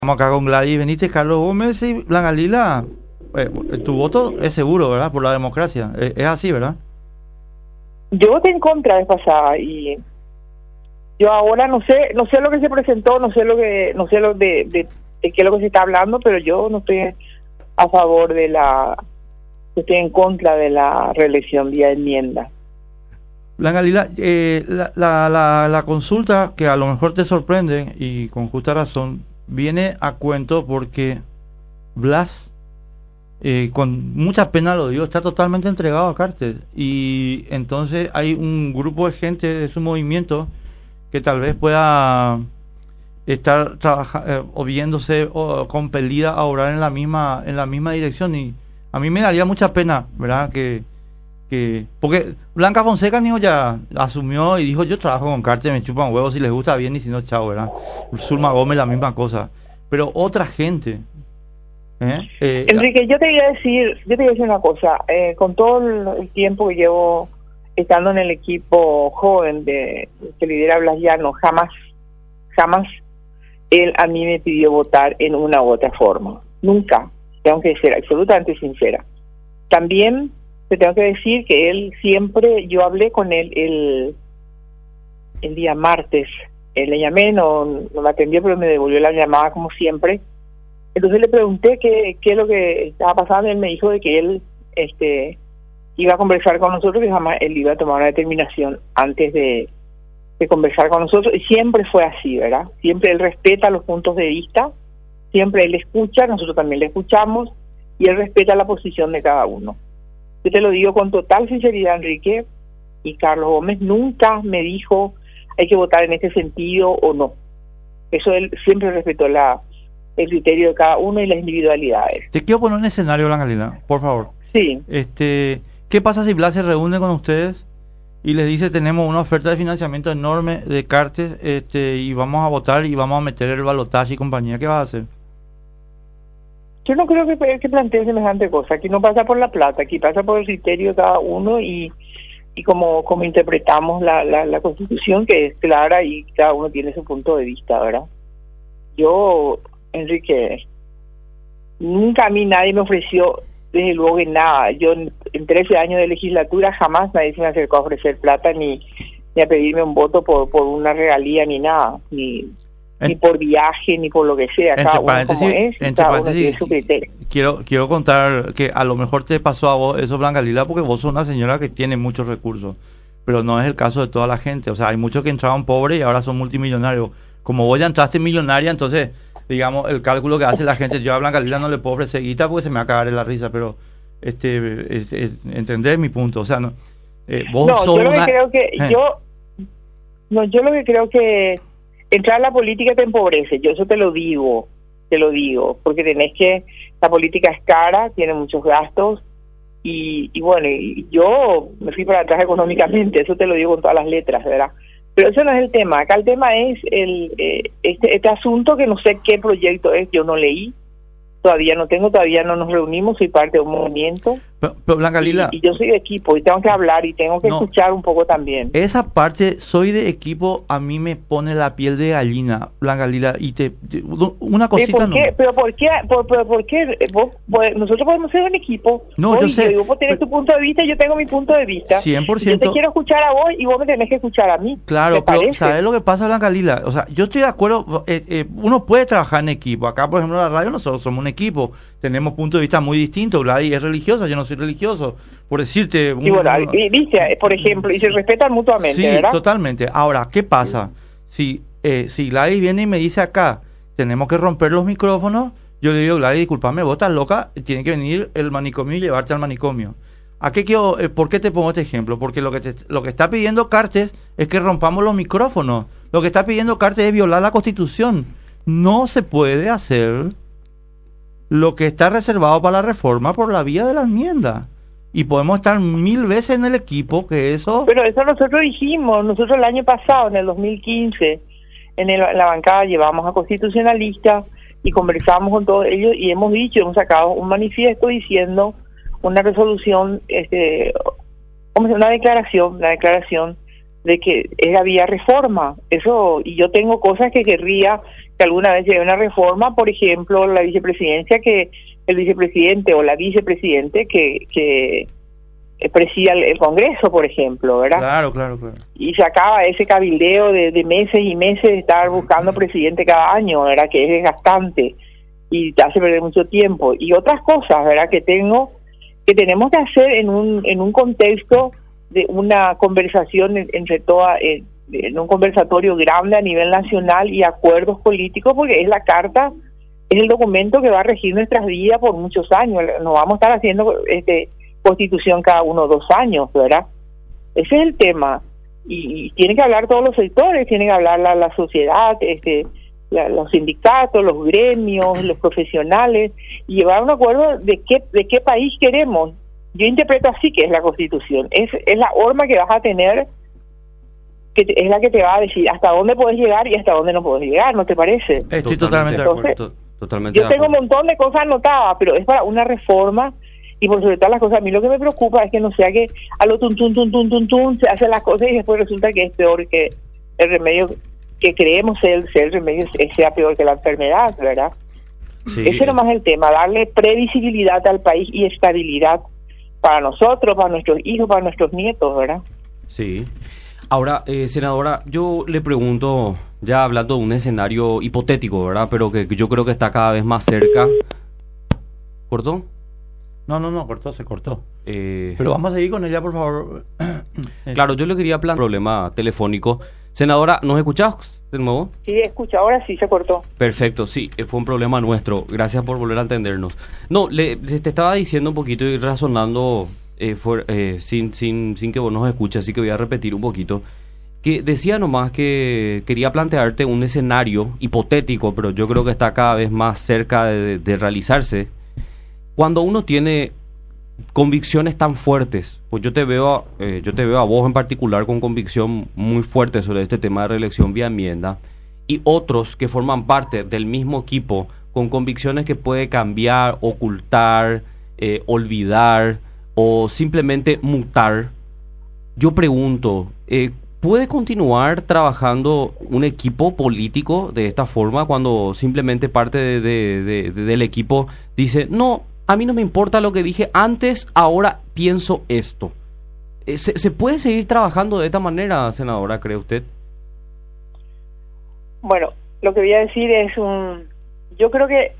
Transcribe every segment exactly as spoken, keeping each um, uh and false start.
Estamos acá con Gladys Benítez, Carlos Gómez y Blanca Lila. Eh, tu voto es seguro, ¿verdad? Por la democracia. Es, es así, ¿verdad? Yo voté en contra vez pasada y yo ahora no sé, no sé lo que se presentó, no sé lo que, no sé lo de, de, de qué es lo que se está hablando, pero yo no estoy a favor de la, estoy en contra de la reelección vía enmienda. Blanca Lila, eh, la, la, la, la consulta que a lo mejor te sorprende y con justa razón viene a cuento porque Blas, eh, con mucha pena lo digo, está totalmente entregado a Cartes y entonces hay un grupo de gente de su movimiento que tal vez pueda estar trabaja, eh, o viéndose o compelida a obrar en la misma en la misma dirección, y a mí me daría mucha pena, ¿verdad? Que que porque Blanca Fonseca dijo, ya asumió y dijo, yo trabajo con Cartes, me chupan huevos, si les gusta bien y si no, chao, ¿verdad? Zulma Gómez la misma cosa, pero otra gente. ¿eh? Eh, Enrique, yo te voy a decir, yo te voy a decir una cosa, eh, con todo el tiempo que llevo estando en el equipo joven de que lidera Blas Llano, jamás, jamás él a mí me pidió votar en una u otra forma, nunca, tengo que ser absolutamente sincera. También te tengo que decir que él siempre, yo hablé con él el, el día martes, él le llamé, no, no me atendió, pero me devolvió la llamada como siempre. Entonces le pregunté qué, qué es lo que estaba pasando, y él me dijo de que él este iba a conversar con nosotros, que jamás él iba a tomar una determinación antes de, de conversar con nosotros, y siempre fue así, ¿verdad? Siempre él respeta los puntos de vista, siempre él escucha, nosotros también le escuchamos, y él respeta la posición de cada uno. Yo te lo digo con total sinceridad, Enrique, y Carlos Gómez nunca me dijo hay que votar en este sentido o no. Eso él siempre respetó la el criterio de cada uno y las individualidades. Te quiero poner un escenario, Blanca Lila, por favor. Sí. Este, ¿qué pasa si Blas se reúne con ustedes y les dice, tenemos una oferta de financiamiento enorme de Cartes, este, y vamos a votar y vamos a meter el balotaje y compañía? ¿Qué vas a hacer? Yo no creo que, que planteen semejante cosa. Aquí no pasa por la plata, aquí pasa por el criterio de cada uno y, y como, como interpretamos la, la, la Constitución, que es clara y cada uno tiene su punto de vista, ¿verdad? Yo, Enrique, nunca a mí nadie me ofreció, desde luego que nada. Yo en, en trece años de legislatura jamás nadie se me acercó a ofrecer plata ni, ni a pedirme un voto por, por una regalía ni nada, ni... En, ni por viaje, ni por lo que sea, cada uno como es, cada uno tiene su criterio. Quiero, quiero contar que a lo mejor te pasó a vos eso, Blanca Lila, porque vos sos una señora que tiene muchos recursos, pero no es el caso de toda la gente. O sea, hay muchos que entraban pobres y ahora son multimillonarios. Como vos ya entraste millonaria, entonces, digamos, el cálculo que hace la gente, yo a Blanca Lila no le puedo ofrecer guita porque se me va a cagar en la risa, pero este, es, es, entendés mi punto. O sea, no, eh, vos no, sos yo lo una... que creo que, eh. yo, no, yo lo que creo que entrar a la política te empobrece, yo eso te lo digo, te lo digo, porque tenés que, la política es cara, tiene muchos gastos, y, y bueno, y yo me fui para atrás económicamente, eso te lo digo con todas las letras, ¿verdad? Pero eso no es el tema, acá el tema es el eh, este, este asunto que no sé qué proyecto es, yo no leí, todavía no tengo, todavía no nos reunimos, soy parte de un movimiento. Pero, pero Blanca Lila, y, y yo soy de equipo y tengo que hablar y tengo que no, escuchar un poco también. Esa parte, soy de equipo, a mí me pone la piel de gallina, Blanca Lila, y te, te una cosita ¿Por qué? no. Pero ¿por qué? ¿Por, por, por qué? ¿Vos, vos, nosotros podemos ser un equipo. No, vos yo y sé. Yo, vos tenés pero, tu punto de vista y yo tengo mi punto de vista. cien por ciento. Yo te quiero escuchar a vos y vos me tenés que escuchar a mí. Claro, pero ¿sabes lo que pasa, Blanca Lila? O sea, yo estoy de acuerdo, eh, eh, uno puede trabajar en equipo. Acá, por ejemplo, en la radio nosotros somos un equipo. Tenemos puntos de vista muy distintos. Gladys es religiosa, yo no soy religioso. Por decirte... Un, y bueno, dice, por ejemplo, y se respetan mutuamente, sí, ¿verdad? Totalmente. Ahora, ¿qué pasa? Si, eh, si Gladys viene y me dice acá, tenemos que romper los micrófonos, yo le digo, Gladys, discúlpame, vos estás loca, tiene que venir el manicomio y llevarte al manicomio. ¿A qué quiero, eh, ¿Por qué te pongo este ejemplo? Porque lo que, te, lo que está pidiendo Cartes es que rompamos los micrófonos. Lo que está pidiendo Cartes es violar la Constitución. No se puede hacer lo que está reservado para la reforma por la vía de la enmienda. Y podemos estar mil veces en el equipo, que eso... Pero eso nosotros dijimos, nosotros el año pasado, en el dos mil quince, en, el, en la bancada llevamos a constitucionalistas y conversamos con todos ellos y hemos dicho, hemos sacado un manifiesto diciendo una resolución, este, una declaración, una declaración de que era vía reforma. Eso, y yo tengo cosas que querría que alguna vez llegue una reforma, por ejemplo, la vicepresidencia, que el vicepresidente o la vicepresidente que, que presida el, el Congreso, por ejemplo, ¿verdad? Claro, claro, claro. Y se acaba ese cabildeo de, de meses y meses de estar buscando presidente cada año, ¿verdad? Que es desgastante y te hace perder mucho tiempo. Y otras cosas, ¿verdad? Que tengo, que tenemos que hacer en un, en un contexto de una conversación entre todas, en, en un conversatorio grande a nivel nacional y acuerdos políticos, porque es la carta, es el documento que va a regir nuestras vidas por muchos años. No vamos a estar haciendo este constitución cada uno o dos años, ¿verdad? Ese es el tema. Y, y tienen que hablar todos los sectores, tienen que hablar la, la sociedad, este, la, los sindicatos, los gremios, los profesionales, y llevar a un acuerdo de qué, de qué país queremos. Yo interpreto así que es la Constitución, es, es la forma que vas a tener, que te, es la que te va a decir hasta dónde puedes llegar y hasta dónde no puedes llegar, ¿no te parece? Estoy totalmente, totalmente de acuerdo. Totalmente yo tengo un montón de cosas anotadas, pero es para una reforma, y por sobre todas las cosas, a mí lo que me preocupa es que no sea que a lo tun tun tun tun tun tun se hacen las cosas y después resulta que es peor, que el remedio que creemos ser, ser el remedio sea peor que la enfermedad, ¿verdad? Sí. Ese era más el tema, darle previsibilidad al país y estabilidad para nosotros, para nuestros hijos, para nuestros nietos, ¿verdad? Sí. Ahora, eh, senadora, yo le pregunto, ya hablando de un escenario hipotético, ¿verdad? Pero que, que yo creo que está cada vez más cerca. ¿Cortó? No, no, no, cortó, se cortó. Eh... Pero vamos a seguir con ella, por favor. Claro, yo le quería plantear un problema telefónico. Senadora, ¿nos escuchás de nuevo? Sí, escucha, ahora sí se cortó. Perfecto, sí, fue un problema nuestro. Gracias por volver a atendernos. No, le, te estaba diciendo un poquito y razonando eh, for, eh, sin, sin, sin que vos nos escuches, así que voy a repetir un poquito. Que decía nomás que quería plantearte un escenario hipotético, pero yo creo que está cada vez más cerca de, de realizarse. Cuando uno tiene convicciones tan fuertes, pues yo te veo eh, yo te veo a vos en particular con convicción muy fuerte sobre este tema de reelección vía enmienda, y otros que forman parte del mismo equipo con convicciones que puede cambiar, ocultar, eh, olvidar o simplemente mutar. Yo pregunto, eh, ¿puede continuar trabajando un equipo político de esta forma cuando simplemente parte de, de, de, de, del equipo dice, no, a mí no me importa lo que dije antes, ahora pienso esto? ¿Se, ¿Se puede seguir trabajando de esta manera, senadora, cree usted? Bueno, lo que voy a decir es un... Yo creo que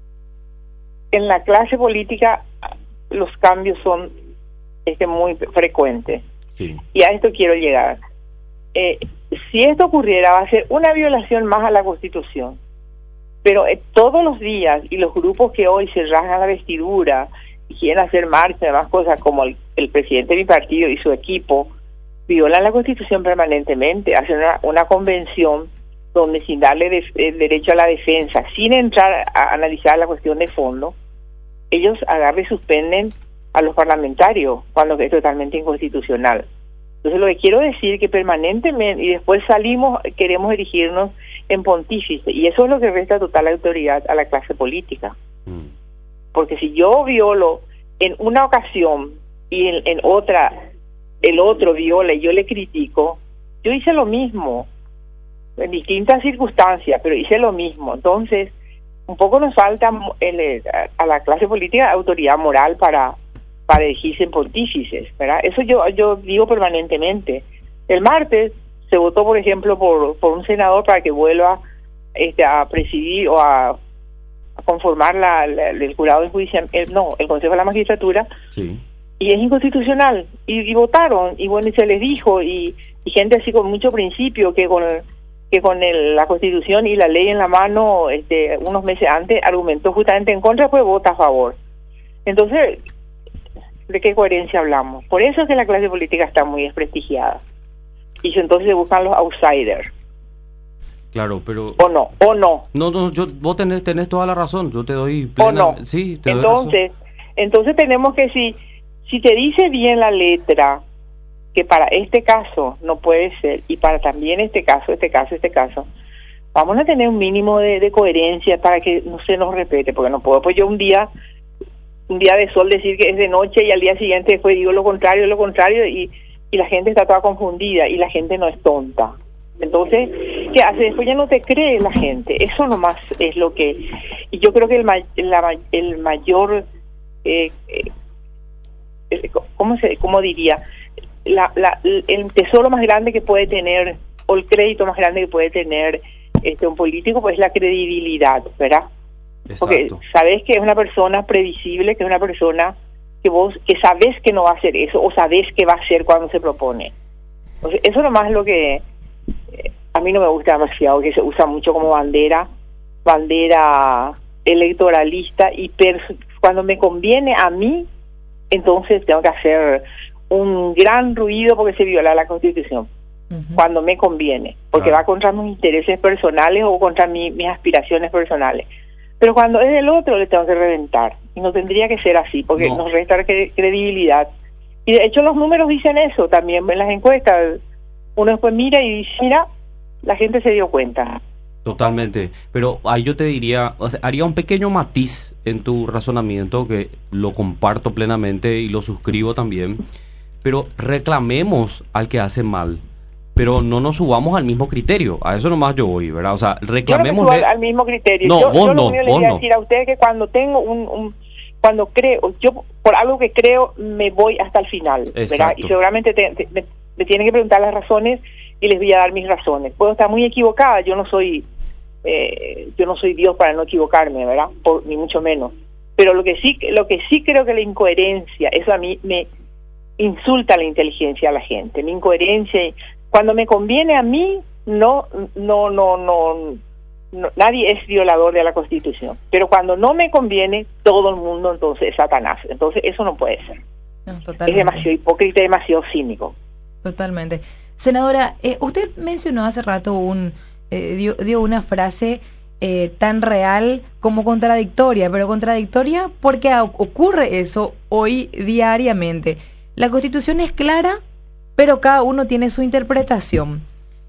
en la clase política los cambios son este, muy frecuentes. Sí. Y a esto quiero llegar. Eh, si esto ocurriera, va a ser una violación más a la Constitución. Pero eh, todos los días, y los grupos que hoy se rasgan la vestidura y quieren hacer marcha y demás cosas, como el, el presidente de mi partido y su equipo, violan la Constitución permanentemente, hacen una, una convención donde, sin darle de, el derecho a la defensa, sin entrar a analizar la cuestión de fondo, ellos agarran y suspenden a los parlamentarios cuando es totalmente inconstitucional. Entonces, lo que quiero decir es que permanentemente, y después salimos, queremos erigirnos en pontífice, y eso es lo que resta total autoridad a la clase política. Mm. Porque si yo violo en una ocasión y en, en otra el otro viola y yo le critico, yo hice lo mismo en distintas circunstancias, pero hice lo mismo. Entonces, un poco nos falta el, a la clase política autoridad moral para para elegirse en pontífices, ¿verdad? Eso yo yo digo permanentemente. El martes se votó, por ejemplo, por por un senador para que vuelva este, a presidir o a, a conformar la, la, el jurado de juicio, el, no, el Consejo de la Magistratura, sí. Y es inconstitucional, y, y votaron, y bueno, y se les dijo, y, y gente así con mucho principio, que con que con el, la Constitución y la ley en la mano, este, unos meses antes, argumentó justamente en contra, pues vota a favor. Entonces, ¿de qué coherencia hablamos? Por eso es que la clase política está muy desprestigiada. Y entonces se buscan los outsiders. Claro, pero... O no, o no. No, no, yo, vos tenés, tenés toda la razón, yo te doy plena... O no. Sí, te entonces, doy razón. Entonces tenemos que, si, si te dice bien la letra, que para este caso no puede ser, y para también este caso, este caso, este caso, vamos a tener un mínimo de, de coherencia para que no se nos repete, porque no puedo, pues yo un día... un día de sol decir que es de noche y al día siguiente después digo lo contrario, lo contrario y, y la gente está toda confundida y la gente no es tonta. Entonces, ¿qué hace? Después ya no te cree la gente. Eso nomás es lo que... Y yo creo que el, ma- la, el mayor... Eh, eh, ¿Cómo se, cómo diría? La, la, el tesoro más grande que puede tener, o el crédito más grande que puede tener este un político, pues es la credibilidad, ¿verdad? Exacto. Porque sabes que es una persona previsible, que es una persona que vos, que sabes que no va a hacer eso, o sabes que va a hacer cuando se propone. Entonces, eso nomás es lo que eh, a mí no me gusta demasiado, que se usa mucho como bandera, bandera electoralista, y pers- cuando me conviene a mí, entonces tengo que hacer un gran ruido porque se viola la Constitución. Uh-huh. Cuando me conviene, porque claro, va contra mis intereses personales o contra mi, mis aspiraciones personales. Pero cuando es del otro, le tengo que reventar. Y no tendría que ser así, porque no. nos resta cre- credibilidad. Y de hecho los números dicen eso también en las encuestas. Uno después mira y dice, mira, la gente se dio cuenta. Totalmente, pero ahí yo te diría, o sea, haría un pequeño matiz en tu razonamiento que lo comparto plenamente y lo suscribo también, pero reclamemos al que hace mal, pero no nos subamos al mismo criterio, a eso nomás yo voy, ¿verdad? O sea, reclamemos al, al mismo criterio. No, yo, vos yo no, lo único vos le voy a no. decir a ustedes que cuando tengo un, un cuando creo, yo por algo que creo me voy hasta el final, ¿verdad? Exacto. Y seguramente te, te, me, me tienen que preguntar las razones y les voy a dar mis razones. Puedo estar muy equivocada, yo no soy eh, yo no soy Dios para no equivocarme, ¿verdad? Por, ni mucho menos. Pero lo que sí lo que sí creo que la incoherencia, eso a mí me insulta la inteligencia a la gente, mi incoherencia. Cuando me conviene a mí, no no no no, no nadie es violador de la Constitución, pero cuando no me conviene, todo el mundo entonces es Satanás. Entonces eso no puede ser. No, es demasiado hipócrita, demasiado cínico. Totalmente. Senadora, eh, usted mencionó hace rato un eh, dio, dio una frase eh, tan real como contradictoria, pero contradictoria porque ocurre eso hoy diariamente. La Constitución es clara, pero cada uno tiene su interpretación.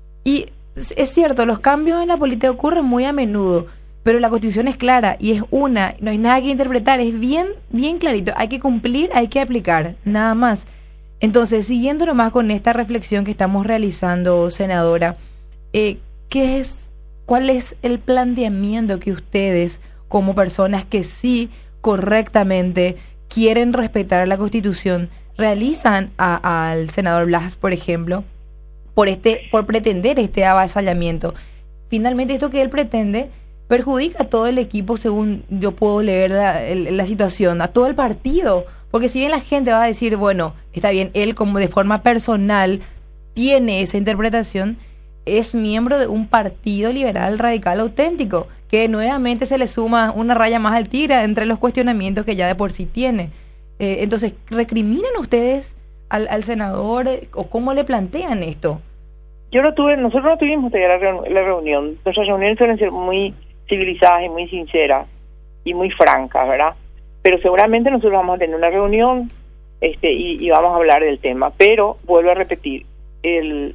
Y es cierto, los cambios en la política ocurren muy a menudo, pero la Constitución es clara y es una, no hay nada que interpretar, es bien, bien clarito, hay que cumplir, hay que aplicar, nada más. Entonces, siguiendo nomás con esta reflexión que estamos realizando, senadora, eh, ¿qué es, cuál es el planteamiento que ustedes, como personas que sí correctamente quieren respetar la Constitución, realizan a, al senador Blas, por ejemplo, por este, por pretender este avasallamiento? Finalmente, esto que él pretende perjudica a todo el equipo, según yo puedo leer la, el, la situación, a todo el partido. Porque si bien la gente va a decir, bueno, está bien, él como de forma personal tiene esa interpretación, es miembro de un partido liberal radical auténtico, que nuevamente se le suma una raya más al tigre entre los cuestionamientos que ya de por sí tiene. Eh, entonces, ¿recriminan ustedes al, al senador o cómo le plantean esto? Yo no tuve, nosotros no tuvimos la, reun- la reunión. Nuestras reuniones suelen ser muy civilizadas y muy sinceras y muy francas, ¿verdad? Pero seguramente nosotros vamos a tener una reunión este y, y vamos a hablar del tema. Pero, vuelvo a repetir, el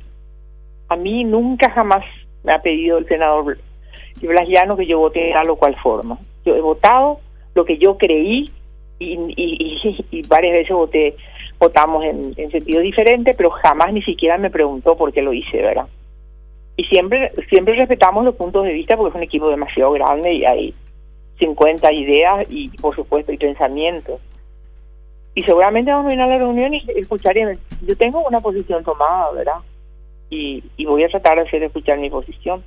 a mí nunca jamás me ha pedido el senador Blas Llano que yo vote de tal o cual forma. Yo he votado lo que yo creí y, y, y, y varias veces voté votamos en, en sentido diferente, pero jamás ni siquiera me preguntó por qué lo hice, ¿verdad? Y siempre siempre respetamos los puntos de vista porque es un equipo demasiado grande y hay cincuenta ideas y, por supuesto, y pensamientos. Y seguramente vamos a ir a la reunión y escucharé. Yo tengo una posición tomada, ¿verdad? Y, y voy a tratar de hacer escuchar mi posición.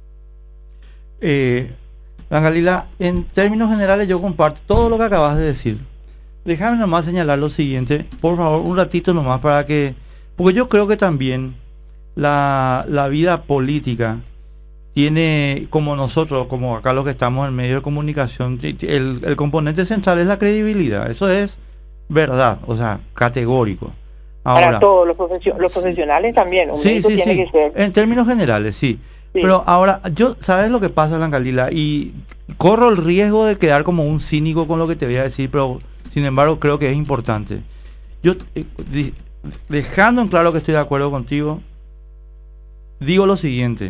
Eh, Galila, en términos generales yo comparto todo lo que acabas de decir. Déjame nomás señalar lo siguiente, por favor, un ratito nomás para que... Porque yo creo que también la, la vida política tiene, como nosotros, como acá los que estamos en medio de comunicación, el, el componente central es la credibilidad. Eso es verdad, o sea, categórico. Ahora, para todos los, profesio- los profesionales también, un sí, sí, tiene sí. que ser. En términos generales, sí. sí. Pero ahora, yo, ¿sabes lo que pasa, Blanca Lila? Y corro el riesgo de quedar como un cínico con lo que te voy a decir, pero sin embargo creo que es importante. Yo, eh, dejando en claro que estoy de acuerdo contigo, digo lo siguiente.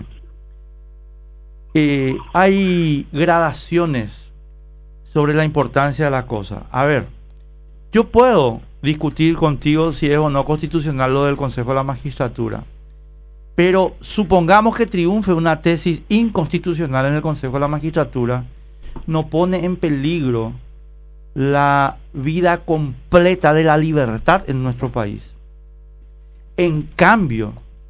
Eh, hay gradaciones sobre la importancia de la cosa. A ver, yo puedo discutir contigo si es o no constitucional lo del Consejo de la Magistratura, Pero supongamos que triunfe una tesis inconstitucional en el Consejo de la Magistratura, no pone en peligro la vida completa de la libertad en nuestro país. En cambio,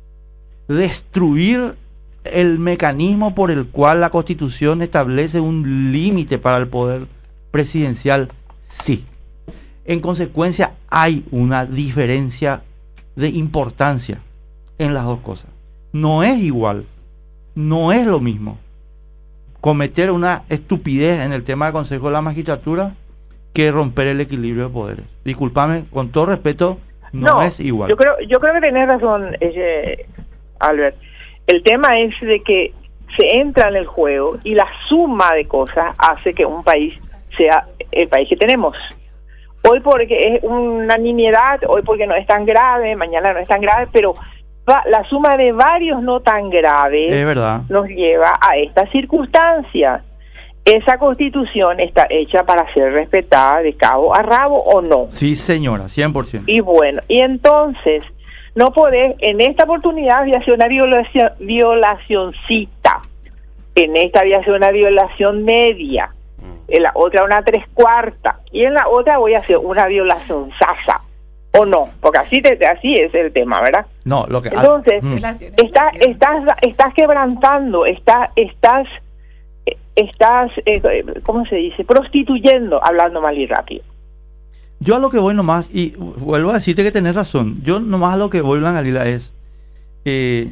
destruir el mecanismo por el cual la Constitución establece un límite para el poder presidencial, sí. En consecuencia, hay una diferencia de importancia en las dos cosas. No es igual, no es lo mismo cometer una estupidez en el tema del Consejo de la Magistratura que romper el equilibrio de poderes. Discúlpame, con todo respeto, no, no es igual. Yo creo, yo creo que tenés razón, eh, Albert. El tema es de que se entra en el juego y la suma de cosas hace que un país sea el país que tenemos. Hoy porque es una nimiedad, hoy porque no es tan grave, mañana no es tan grave, pero va, la suma de varios no tan graves es verdad. Nos lleva a esta circunstancia. ¿Esa Constitución está hecha para ser respetada de cabo a rabo o no? Sí, señora, cien por ciento. Y bueno, y entonces no podés, en esta oportunidad voy a hacer una violación, violacioncita, en esta voy a hacer una violación media, en la otra una tres cuarta, y en la otra voy a hacer una violación sasa, o no, porque así te, así es el tema, ¿verdad? No, lo que entonces mm. estás estás estás quebrantando, estás estás estás eh, ¿cómo se dice? Prostituyendo, hablando mal y rápido. Yo a lo que voy nomás, y vuelvo a decirte que tenés razón, yo nomás a lo que voy, Blanca Lila, es eh,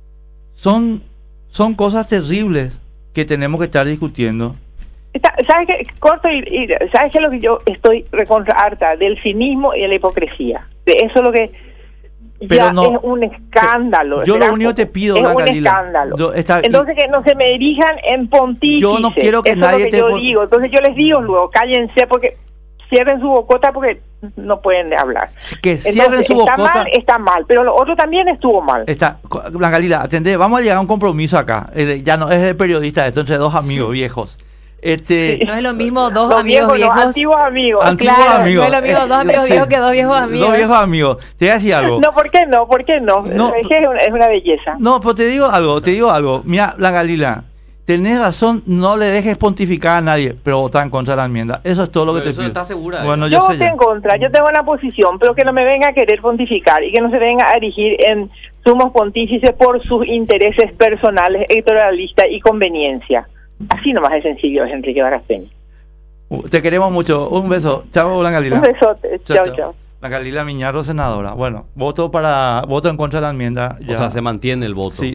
son son cosas terribles que tenemos que estar discutiendo. Está, ¿sabes qué? Corto y, y ¿sabes qué es lo que yo estoy recontra harta? Del cinismo y de la hipocresía. De eso es lo que Pero ya no, es un escándalo. Yo lo único que te pido, es Blanca un Lila, escándalo. yo está, Entonces que no se me erijan en pontífices. Yo no quiero que eso nadie es lo que te yo po- digo. Entonces yo les digo luego, cállense porque cierren su bocota porque no pueden hablar. Que cierren Entonces, su está bocota. mal, está mal, pero lo otro también estuvo mal. Está, Blanca Lila, atendé, vamos a llegar a un compromiso acá. Eh, ya no es de periodista esto, entre dos amigos viejos. Este, No es lo mismo dos Los amigos viejos, viejos. los antiguos amigos. Antiguos Claro, amigos. no es lo mismo dos Eh, amigos sí. viejos que dos viejos amigos. Dos viejos amigos. Te voy a decir algo. No, ¿por qué no? ¿Por qué no? No. Es que es una, es una belleza. No, pero te digo algo, te digo algo. Mira, Blanca Lila, tenés razón, no le dejes pontificar a nadie, pero votar en contra de la enmienda. Eso es todo lo que Pero te eso pido. está segura, Bueno, ¿eh? yo, Yo sé voté ya. en contra, yo tengo una posición, pero que no me venga a querer pontificar y que no se venga a erigir en sumos pontífices por sus intereses personales, electoralistas y conveniencia. Así nomás de sencillo es Enrique Barasteñi. Uh, Te queremos mucho. Un beso. Chao, Blanca Lila. Un besote. Chao, chao. Blanca Lila Miñarro, senadora. Bueno, voto para voto en contra de la enmienda. Ya. O sea, se mantiene el voto. Sí.